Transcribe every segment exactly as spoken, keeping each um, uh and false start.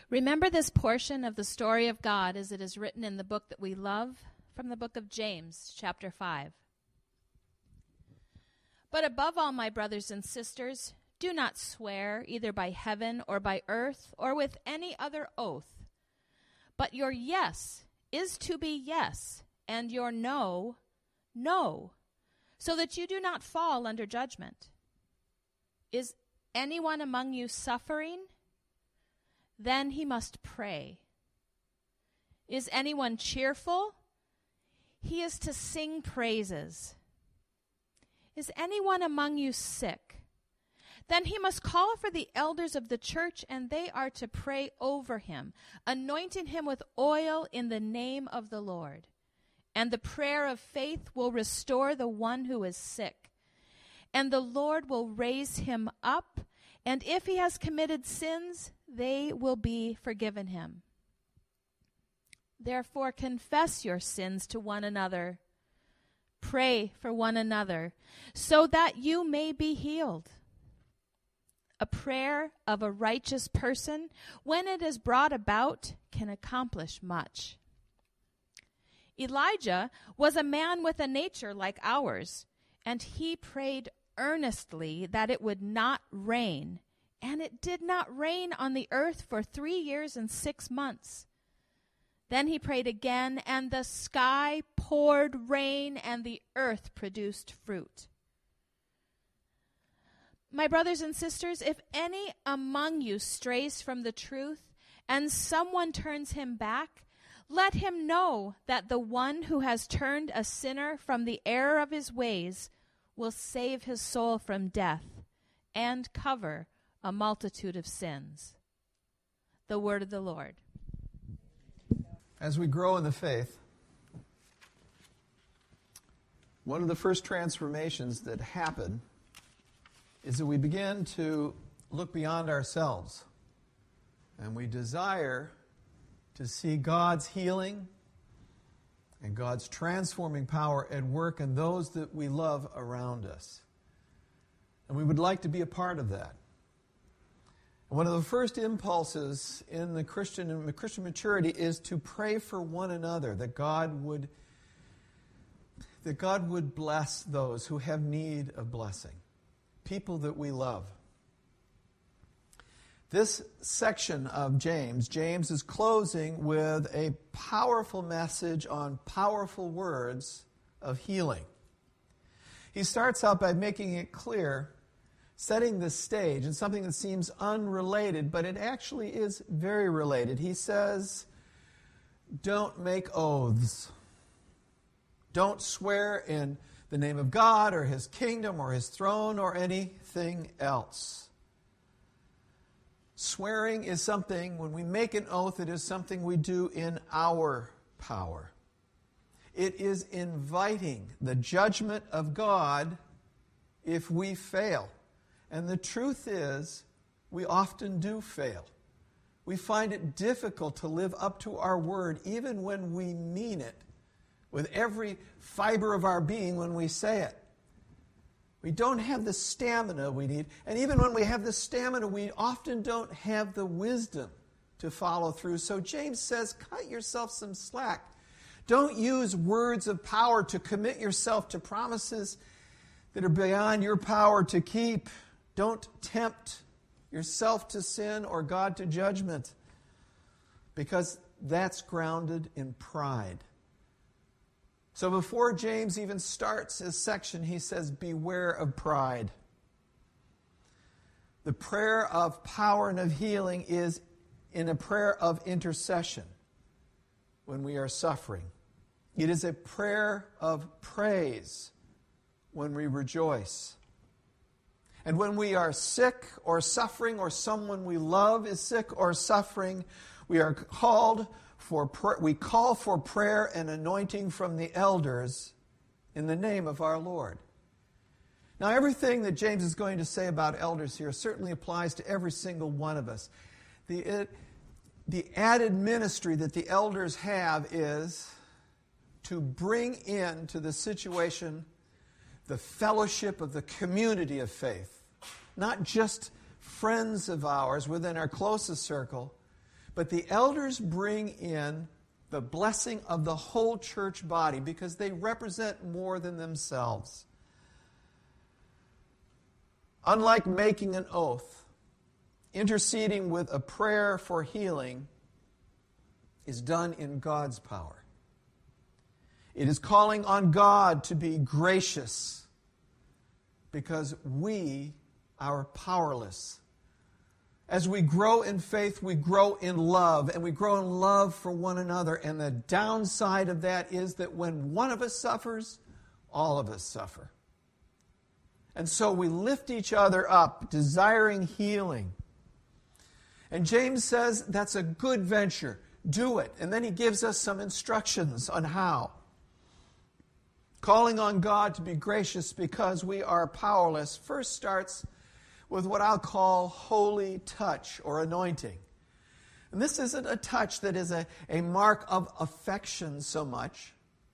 Remember this portion of the story of God as it is written in the book that we love, from the book of James, chapter five. But above all, my brothers and sisters, do not swear either by heaven or by earth or with any other oath. But your yes is to be yes, and your no, no, so that you do not fall under judgment. Is anyone among you suffering? Then he must pray. Is anyone cheerful? He is to sing praises. Is anyone among you sick? Then he must call for the elders of the church, and they are to pray over him, anointing him with oil in the name of the Lord. And the prayer of faith will restore the one who is sick, and the Lord will raise him up, and if he has committed sins, they will be forgiven him. Therefore, confess your sins to one another. Pray for one another, so that you may be healed. A prayer of a righteous person, when it is brought about, can accomplish much. Elijah was a man with a nature like ours, and he prayed earnestly that it would not rain, and it did not rain on the earth for three years and six months. Then he prayed again, and the sky poured rain, and the earth produced fruit. My brothers and sisters, if any among you strays from the truth, and someone turns him back, let him know that the one who has turned a sinner from the error of his ways will save his soul from death and cover a multitude of sins. The word of the Lord. As we grow in the faith, one of the first transformations that happen is that we begin to look beyond ourselves, and we desire to see God's healing and God's transforming power at work in those that we love around us. And we would like to be a part of that. One of the first impulses in the Christian in the Christian maturity is to pray for one another, that God would that God would bless those who have need of blessing, people that we love. This section of James, James is closing with a powerful message on powerful words of healing. He starts out by making it clear, setting the stage, and something that seems unrelated, but it actually is very related. He says, don't make oaths. Don't swear in the name of God or His kingdom or His throne or anything else. Swearing is something, when we make an oath, it is something we do in our power. It is inviting the judgment of God if we fail. And the truth is, we often do fail. We find it difficult to live up to our word, even when we mean it, with every fiber of our being when we say it. We don't have the stamina we need. And even when we have the stamina, we often don't have the wisdom to follow through. So James says, cut yourself some slack. Don't use words of power to commit yourself to promises that are beyond your power to keep. Don't tempt yourself to sin or God to judgment, because that's grounded in pride. So before James even starts his section, he says, beware of pride. The prayer of power and of healing is in a prayer of intercession when we are suffering. It is a prayer of praise when we rejoice. And when we are sick or suffering, or someone we love is sick or suffering, we are called for pr- we call for prayer and anointing from the elders in the name of our Lord. Now, everything that James is going to say about elders here certainly applies to every single one of us. The, it, the added ministry that the elders have is to bring into the situation the fellowship of the community of faith. Not just friends of ours within our closest circle, But the elders bring in the blessing of the whole church body because they represent more than themselves. Unlike making an oath, interceding with a prayer for healing is done in God's power. It is calling on God to be gracious because we are powerless. As we grow in faith, we grow in love, and we grow in love for one another. And the downside of that is that when one of us suffers, all of us suffer. And so we lift each other up, desiring healing. And James says that's a good venture. Do it. And then he gives us some instructions on how. Calling on God to be gracious because we are powerless first starts with what I'll call holy touch or anointing. And this isn't a touch that is a, a mark of affection so much.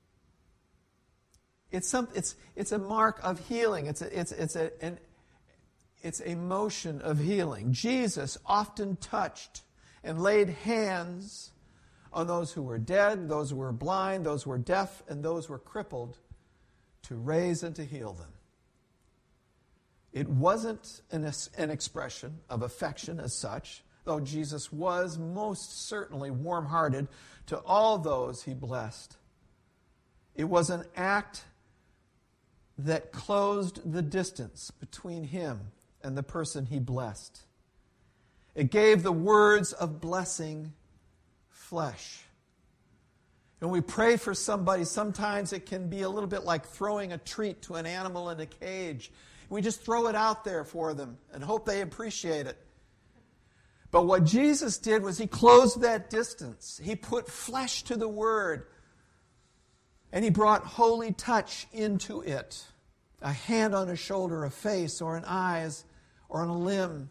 It's some it's it's a mark of healing. It's a, it's it's a an, it's a motion of healing. Jesus often touched and laid hands on those who were dead, those who were blind, those who were deaf, and those who were crippled to raise and to heal them. It wasn't an, an expression of affection as such, though Jesus was most certainly warm-hearted to all those he blessed. It was an act that closed the distance between him and the person he blessed. It gave the words of blessing flesh. When we pray for somebody, sometimes it can be a little bit like throwing a treat to an animal in a cage. We just throw it out there for them and hope they appreciate it. But what Jesus did was he closed that distance. He put flesh to the word. And he brought holy touch into it. A hand on a shoulder, a face, or an eyes, or on a limb.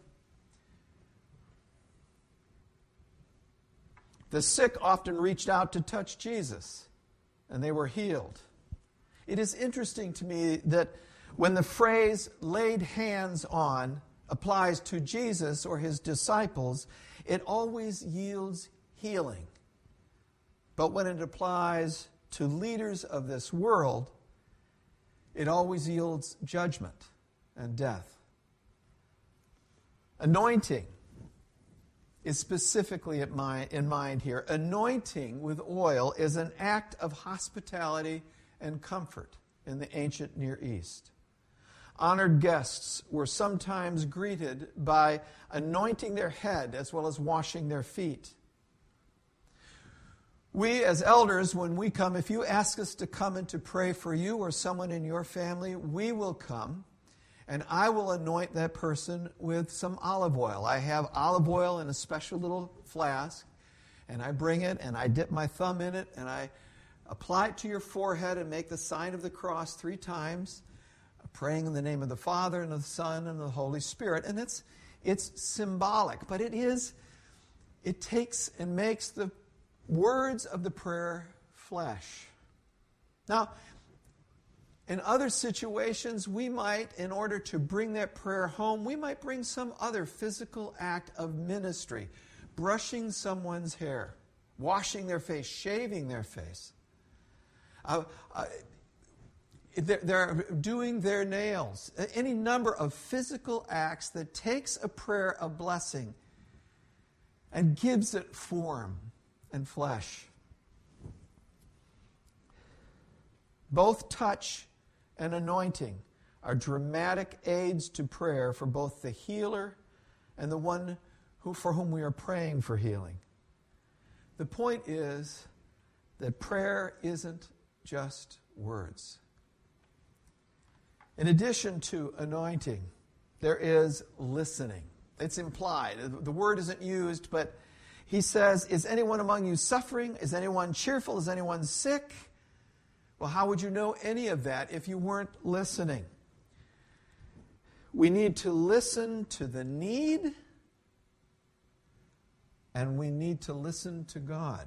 The sick often reached out to touch Jesus, and they were healed. It is interesting to me that when the phrase laid hands on applies to Jesus or his disciples, it always yields healing. But when it applies to leaders of this world, it always yields judgment and death. Anointing is specifically at my, in mind here. Anointing with oil is an act of hospitality and comfort in the ancient Near East. Honored guests were sometimes greeted by anointing their head as well as washing their feet. We as elders, when we come, if you ask us to come and to pray for you or someone in your family, we will come and I will anoint that person with some olive oil. I have olive oil in a special little flask, and I bring it and I dip my thumb in it and I apply it to your forehead and make the sign of the cross three times, praying in the name of the Father and of the Son and of the Holy Spirit. And it's it's symbolic, but it is, it takes and makes the words of the prayer flesh. Now, in other situations, we might, in order to bring that prayer home, we might bring some other physical act of ministry, brushing someone's hair, washing their face, shaving their face. Uh, uh, they're, they're doing their nails. Any number of physical acts that takes a prayer of blessing and gives it form and flesh. Both touch and anointing are dramatic aids to prayer for both the healer and the one who, for whom we are praying for healing. The point is that prayer isn't just words. In addition to anointing, there is listening. It's implied. The word isn't used, but he says, is anyone among you suffering? Is anyone cheerful? Is anyone sick? Well, how would you know any of that if you weren't listening? We need to listen to the need, and we need to listen to God.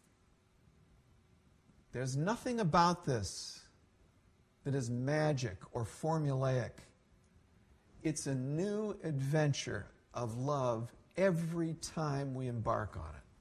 There's nothing about this that is magic or formulaic. It's a new adventure of love every time we embark on it.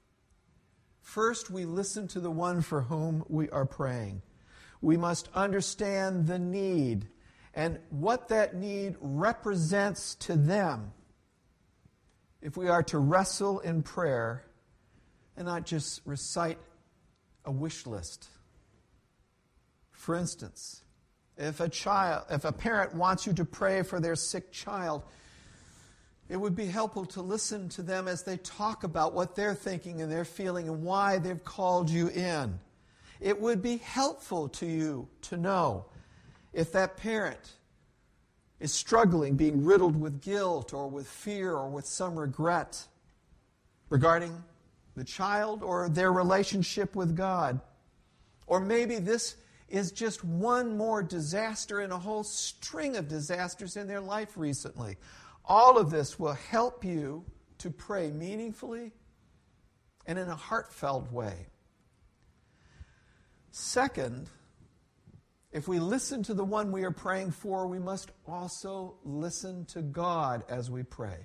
First, we listen to the one for whom we are praying. We must understand the need and what that need represents to them if we are to wrestle in prayer and not just recite a wish list. For instance, if a child, if a parent wants you to pray for their sick child, it would be helpful to listen to them as they talk about what they're thinking and they're feeling and why they've called you in. It would be helpful to you to know if that parent is struggling, being riddled with guilt or with fear or with some regret regarding the child or their relationship with God. Or maybe this is just one more disaster in a whole string of disasters in their life recently. All of this will help you to pray meaningfully and in a heartfelt way. Second, if we listen to the one we are praying for, we must also listen to God as we pray.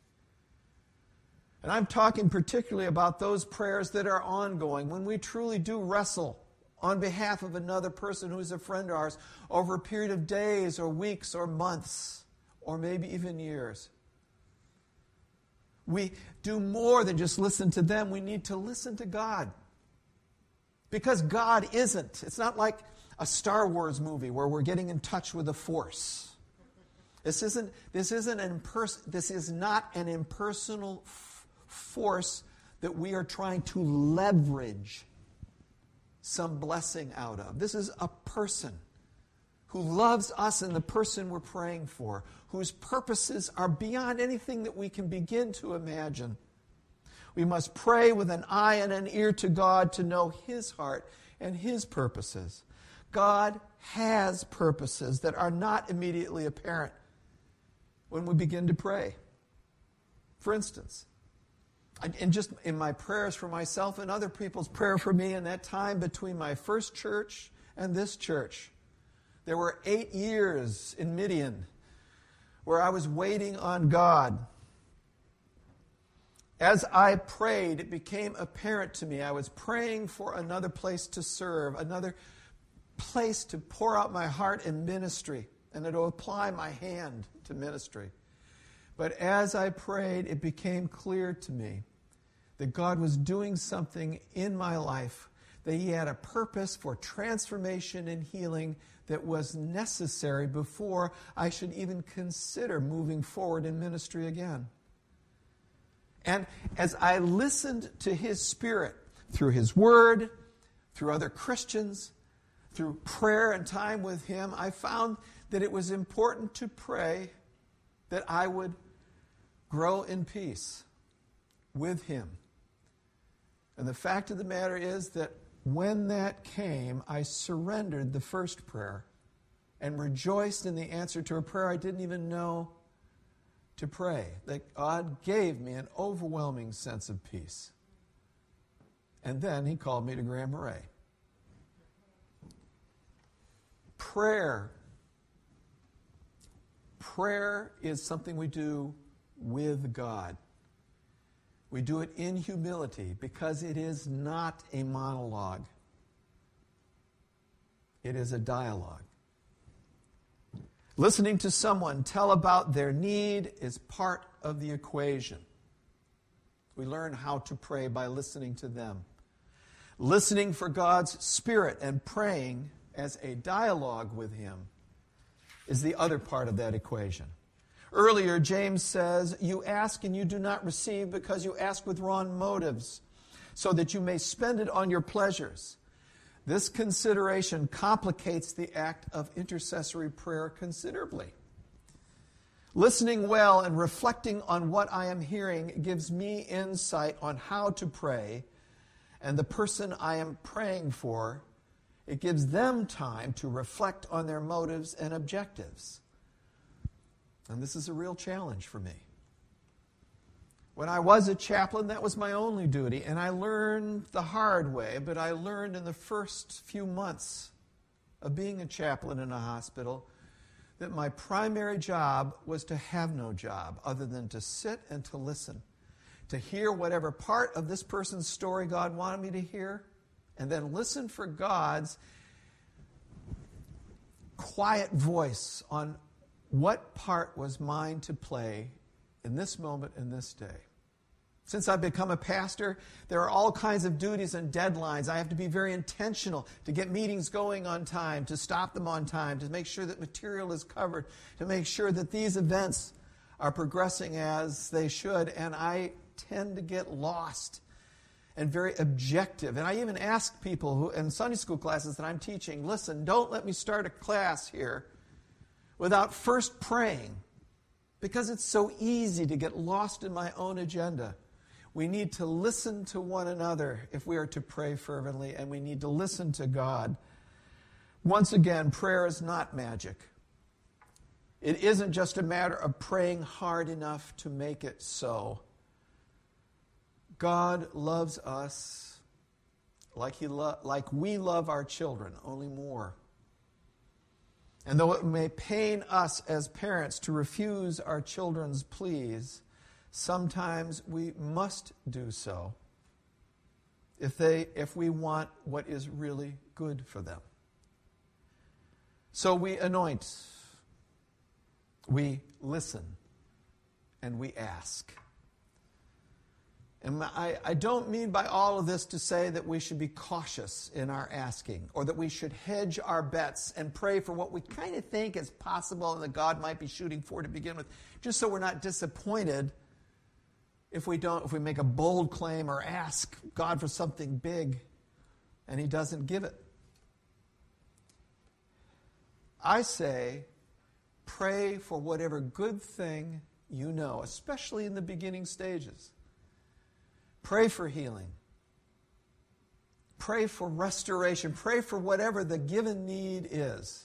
And I'm talking particularly about those prayers that are ongoing, when we truly do wrestle on behalf of another person who is a friend of ours over a period of days or weeks or months, or maybe even years. We do more than just listen to them. We need to listen to God. Because God isn't. It's not like a Star Wars movie where we're getting in touch with the Force. This isn't, this isn't an impers- this is not an impersonal f- force that we are trying to leverage some blessing out of. This is a person who loves us and the person we're praying for, whose purposes are beyond anything that we can begin to imagine. We must pray with an eye and an ear to God to know His heart and His purposes. God has purposes that are not immediately apparent when we begin to pray. For instance, and just in my prayers for myself and other people's prayer for me in that time between my first church and this church, there were eight years in Midian where I was waiting on God. As I prayed, it became apparent to me I was praying for another place to serve, another place to pour out my heart in ministry, and to apply my hand to ministry. But as I prayed, it became clear to me that God was doing something in my life, that He had a purpose for transformation and healing that was necessary before I should even consider moving forward in ministry again. And as I listened to His Spirit through His Word, through other Christians, through prayer and time with Him, I found that it was important to pray that I would grow in peace with Him. And the fact of the matter is that when that came, I surrendered the first prayer and rejoiced in the answer to a prayer I didn't even know to pray. That God gave me an overwhelming sense of peace. And then He called me to Grand Marais. Prayer. Prayer is something we do with God. We do it in humility because it is not a monologue. It is a dialogue. Listening to someone tell about their need is part of the equation. We learn how to pray by listening to them. Listening for God's Spirit and praying as a dialogue with Him is the other part of that equation. Earlier, James says, "You ask and you do not receive because you ask with wrong motives, so that you may spend it on your pleasures." This consideration complicates the act of intercessory prayer considerably. Listening well and reflecting on what I am hearing gives me insight on how to pray, and the person I am praying for, it gives them time to reflect on their motives and objectives. And this is a real challenge for me. When I was a chaplain, that was my only duty, and I learned the hard way, but I learned in the first few months of being a chaplain in a hospital that my primary job was to have no job other than to sit and to listen, to hear whatever part of this person's story God wanted me to hear, and then listen for God's quiet voice on what part was mine to play in this moment, in this day. Since I've become a pastor, there are all kinds of duties and deadlines. I have to be very intentional to get meetings going on time, to stop them on time, to make sure that material is covered, to make sure that these events are progressing as they should. And I tend to get lost and very objective. And I even ask people who in Sunday school classes that I'm teaching, listen, don't let me start a class here without first praying, because it's so easy to get lost in my own agenda. We need to listen to one another if we are to pray fervently, and we need to listen to God. Once again, prayer is not magic. It isn't just a matter of praying hard enough to make it so. God loves us like he lo- like we love our children, only more. And though it may pain us as parents to refuse our children's pleas, sometimes we must do so if they if we want what is really good for them. So we anoint, we listen, and we ask. And I, I don't mean by all of this to say that we should be cautious in our asking, or that we should hedge our bets and pray for what we kind of think is possible and that God might be shooting for to begin with, just so we're not disappointed if we don't, if we make a bold claim or ask God for something big and he doesn't give it. I say, pray for whatever good thing you know, especially in the beginning stages. Pray for healing. Pray for restoration. Pray for whatever the given need is.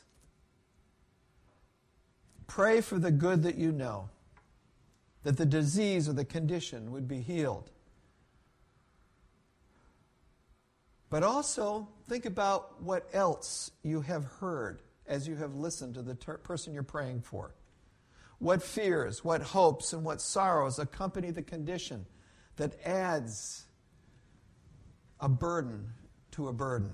Pray for the good that you know, that the disease or the condition would be healed. But also think about what else you have heard as you have listened to the ter- person you're praying for. What fears, what hopes, and what sorrows accompany the condition that adds a burden to a burden.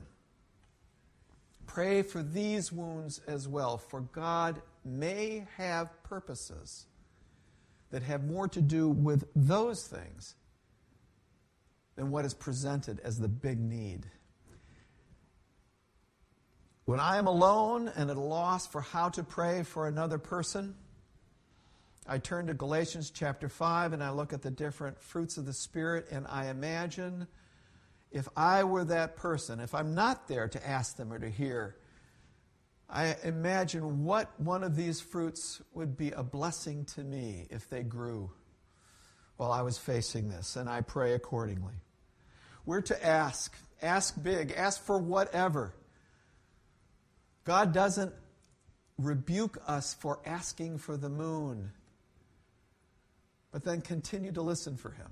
Pray for these wounds as well, for God may have purposes that have more to do with those things than what is presented as the big need. When I am alone and at a loss for how to pray for another person, I turn to Galatians chapter five and I look at the different fruits of the Spirit, and I imagine if I were that person, if I'm not there to ask them or to hear, I imagine what one of these fruits would be a blessing to me if they grew while I was facing this, and I pray accordingly. We're to ask. Ask big. Ask for whatever. God doesn't rebuke us for asking for the moon, but then continue to listen for him.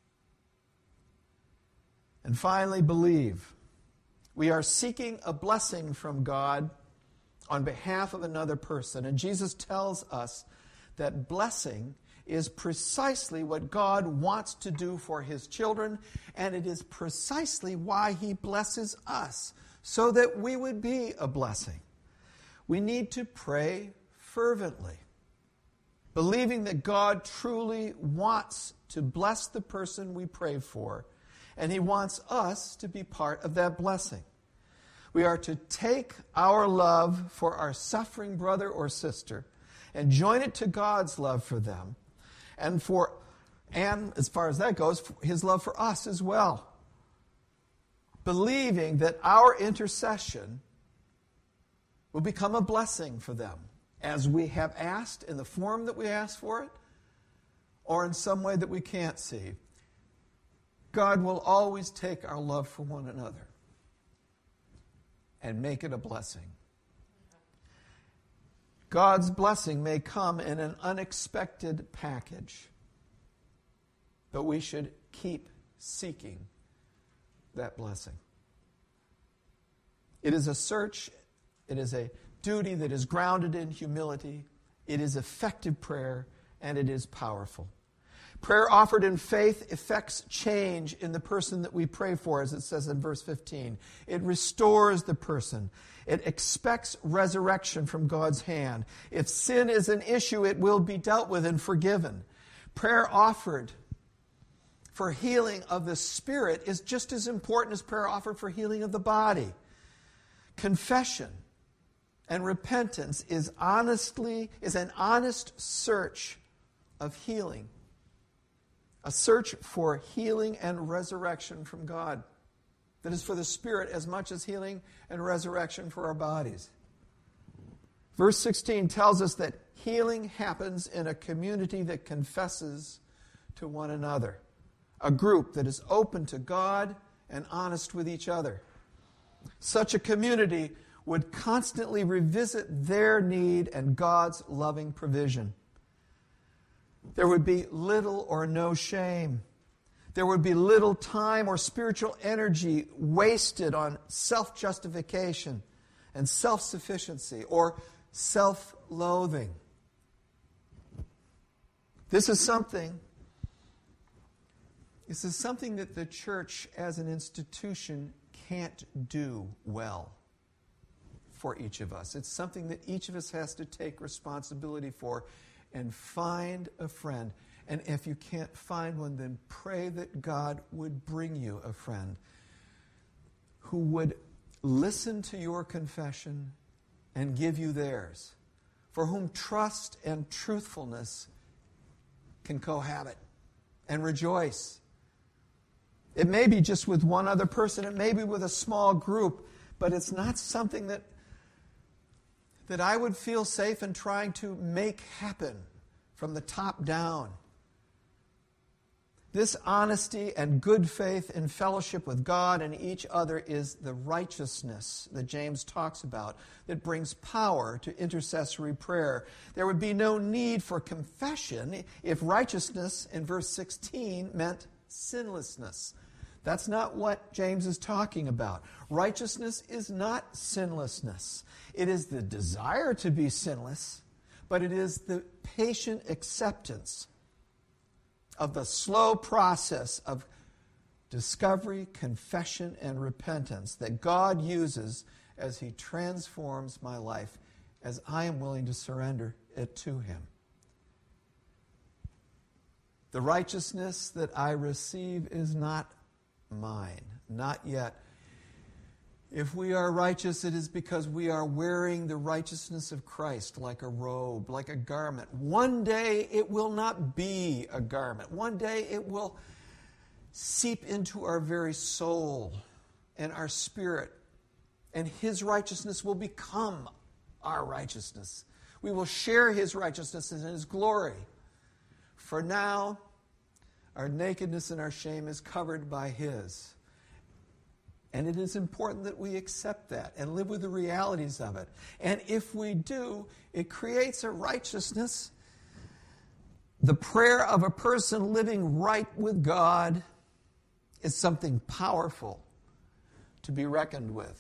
And finally, believe. We are seeking a blessing from God on behalf of another person. And Jesus tells us that blessing is precisely what God wants to do for his children, and it is precisely why he blesses us, so that we would be a blessing. We need to pray fervently, believing that God truly wants to bless the person we pray for, and he wants us to be part of that blessing. We are to take our love for our suffering brother or sister and join it to God's love for them, and for, and as far as that goes, his love for us as well. Believing that our intercession will become a blessing for them, as we have asked, in the form that we asked for it, or in some way that we can't see. God will always take our love for one another and make it a blessing. God's blessing may come in an unexpected package, but we should keep seeking that blessing. It is a search, it is a duty that is grounded in humility, it is effective prayer, and it is powerful. Prayer offered in faith effects change in the person that we pray for, as it says in verse fifteen. It restores the person. It expects resurrection from God's hand. If sin is an issue, it will be dealt with and forgiven. Prayer offered for healing of the spirit is just as important as prayer offered for healing of the body. Confession and repentance is honestly is an honest search of healing. A search for healing and resurrection from God. That is for the spirit as much as healing and resurrection for our bodies. Verse sixteen tells us that healing happens in a community that confesses to one another. A group that is open to God and honest with each other. Such a community would constantly revisit their need and God's loving provision. There would be little or no shame. There would be little time or spiritual energy wasted on self-justification and self-sufficiency or self-loathing. This is something, this is something that the church as an institution can't do well for each of us. It's something that each of us has to take responsibility for and find a friend. And if you can't find one, then pray that God would bring you a friend who would listen to your confession and give you theirs, for whom trust and truthfulness can cohabit and rejoice. It may be just with one other person, it may be with a small group, but it's not something that that I would feel safe in trying to make happen from the top down. This honesty and good faith in fellowship with God and each other is the righteousness that James talks about that brings power to intercessory prayer. There would be no need for confession if righteousness in verse sixteen meant sinlessness. That's not what James is talking about. Righteousness is not sinlessness. It is the desire to be sinless, but it is the patient acceptance of the slow process of discovery, confession, and repentance that God uses as He transforms my life as I am willing to surrender it to Him. The righteousness that I receive is not mine, not yet. If we are righteous, it is because we are wearing the righteousness of Christ like a robe, like a garment. One day it will not be a garment. One day it will seep into our very soul and our spirit, and His righteousness will become our righteousness. We will share His righteousness and His glory. For now, our nakedness and our shame is covered by His. And it is important that we accept that and live with the realities of it. And if we do, it creates a righteousness. The prayer of a person living right with God is something powerful to be reckoned with.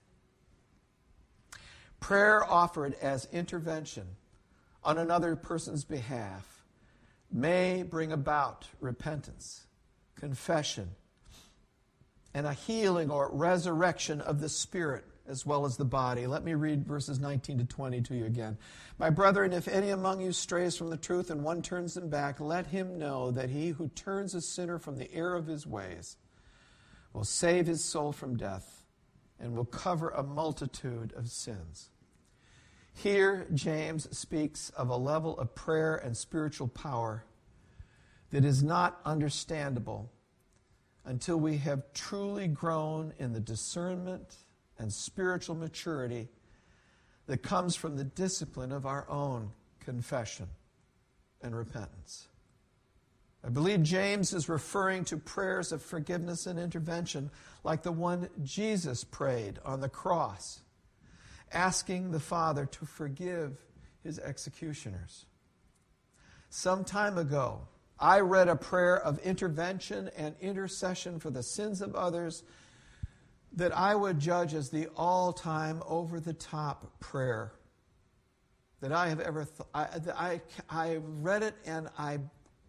Prayer offered as intervention on another person's behalf may bring about repentance, confession, and a healing or resurrection of the spirit as well as the body. Let me read verses nineteen to twenty to you again. My brethren, if any among you strays from the truth and one turns them back, let him know that he who turns a sinner from the error of his ways will save his soul from death and will cover a multitude of sins. Here, James speaks of a level of prayer and spiritual power that is not understandable until we have truly grown in the discernment and spiritual maturity that comes from the discipline of our own confession and repentance. I believe James is referring to prayers of forgiveness and intervention like the one Jesus prayed on the cross, asking the Father to forgive His executioners. Some time ago, I read a prayer of intervention and intercession for the sins of others that I would judge as the all-time, over-the-top prayer that I have ever thought. I, I, I read it and I,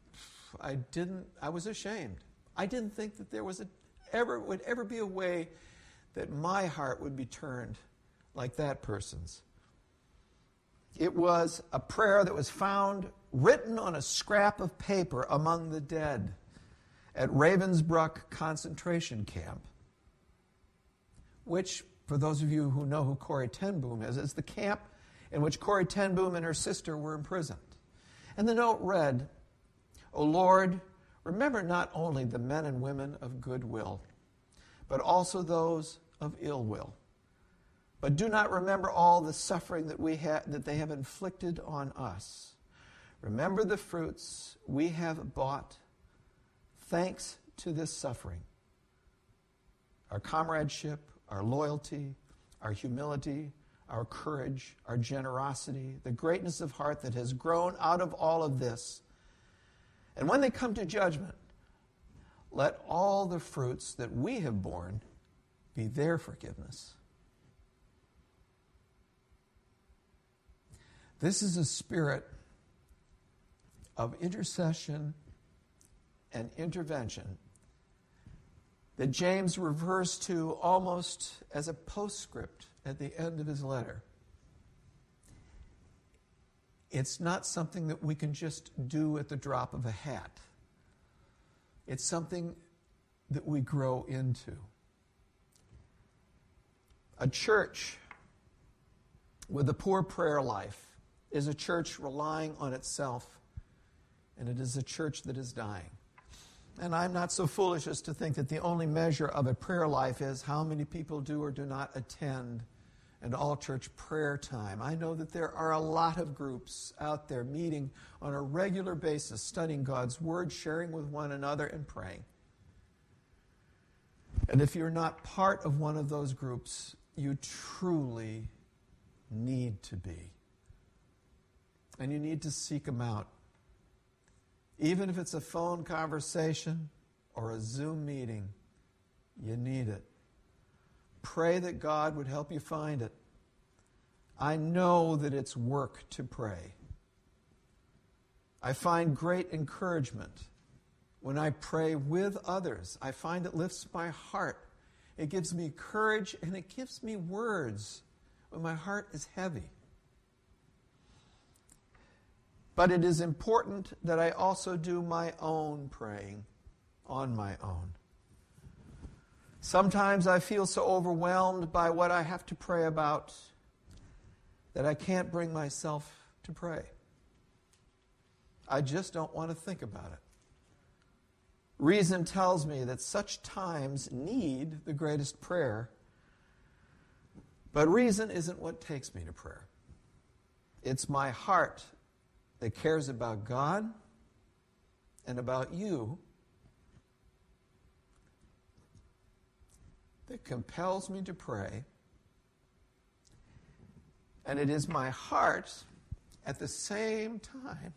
I didn't, I was ashamed. I didn't think that there was a, ever, would ever be a way that my heart would be turned like that person's. It was a prayer that was found written on a scrap of paper among the dead at Ravensbrück concentration camp, which, for those of you who know who Corrie ten Boom is, is the camp in which Corrie ten Boom and her sister were imprisoned. And the note read, "O Lord, remember not only the men and women of goodwill, but also those of ill will. But do not remember all the suffering that we ha- that they have inflicted on us. Remember the fruits we have bought thanks to this suffering. Our comradeship, our loyalty, our humility, our courage, our generosity, the greatness of heart that has grown out of all of this. And when they come to judgment, let all the fruits that we have borne be their forgiveness." This is a spirit of intercession and intervention that James refers to almost as a postscript at the end of his letter. It's not something that we can just do at the drop of a hat. It's something that we grow into. A church with a poor prayer life is a church relying on itself, and it is a church that is dying. And I'm not so foolish as to think that the only measure of a prayer life is how many people do or do not attend an all-church prayer time. I know that there are a lot of groups out there meeting on a regular basis, studying God's Word, sharing with one another, and praying. And if you're not part of one of those groups, you truly need to be. And you need to seek them out. Even if it's a phone conversation or a Zoom meeting, you need it. Pray that God would help you find it. I know that it's work to pray. I find great encouragement when I pray with others. I find it lifts my heart. It gives me courage and it gives me words when my heart is heavy. But it is important that I also do my own praying on my own. Sometimes I feel so overwhelmed by what I have to pray about that I can't bring myself to pray. I just don't want to think about it. Reason tells me that such times need the greatest prayer, but reason isn't what takes me to prayer. It's my heart that cares about God and about you that compels me to pray. And it is my heart at the same time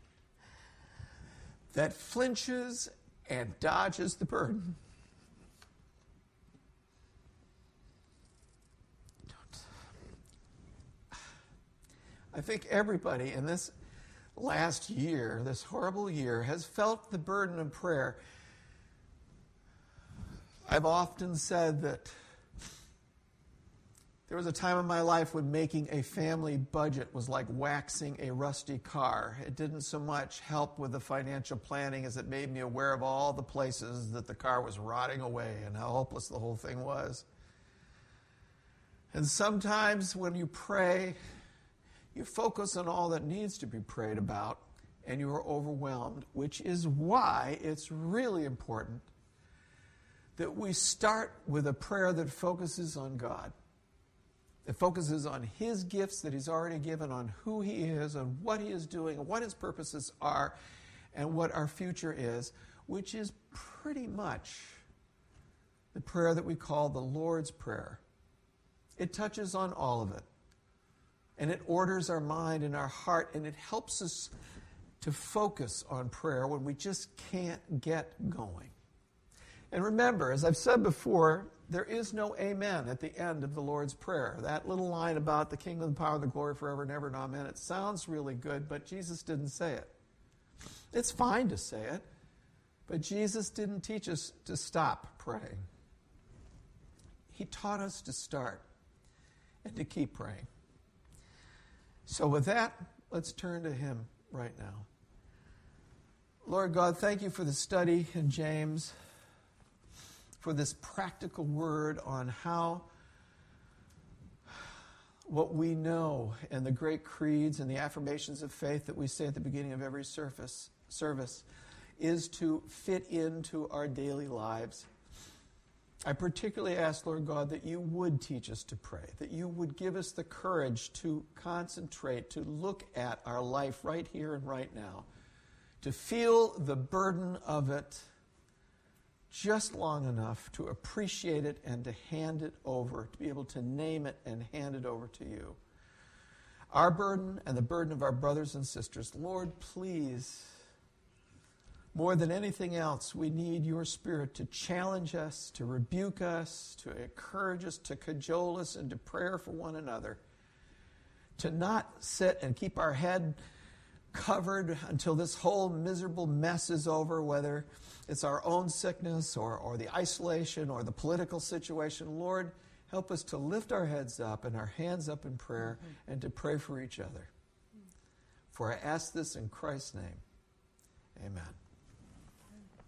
that flinches and dodges the burden. I think everybody in this last year, this horrible year, has felt the burden of prayer. I've often said that there was a time in my life when making a family budget was like waxing a rusty car. It didn't so much help with the financial planning as it made me aware of all the places that the car was rotting away and how hopeless the whole thing was. And sometimes when you pray, you focus on all that needs to be prayed about, and you are overwhelmed, which is why it's really important that we start with a prayer that focuses on God. It focuses on His gifts that He's already given, on who He is, on what He is doing, and what His purposes are, and what our future is, which is pretty much the prayer that we call the Lord's Prayer. It touches on all of it. And it orders our mind and our heart, and it helps us to focus on prayer when we just can't get going. And remember, as I've said before, there is no amen at the end of the Lord's Prayer. That little line about the kingdom, the power, and the glory forever and ever and amen, it sounds really good, but Jesus didn't say it. It's fine to say it, but Jesus didn't teach us to stop praying. He taught us to start and to keep praying. So with that, let's turn to him right now. Lord God, thank you for the study in James, for this practical word on how what we know and the great creeds and the affirmations of faith that we say at the beginning of every service, service is to fit into our daily lives. I particularly ask, Lord God, that you would teach us to pray, that you would give us the courage to concentrate, to look at our life right here and right now, to feel the burden of it just long enough to appreciate it and to hand it over, to be able to name it and hand it over to you. Our burden and the burden of our brothers and sisters, Lord, please, more than anything else, we need your Spirit to challenge us, to rebuke us, to encourage us, to cajole us into prayer for one another, to not sit and keep our head covered until this whole miserable mess is over, whether it's our own sickness or, or the isolation or the political situation. Lord, help us to lift our heads up and our hands up in prayer mm-hmm. and to pray for each other. For I ask this in Christ's name. Amen.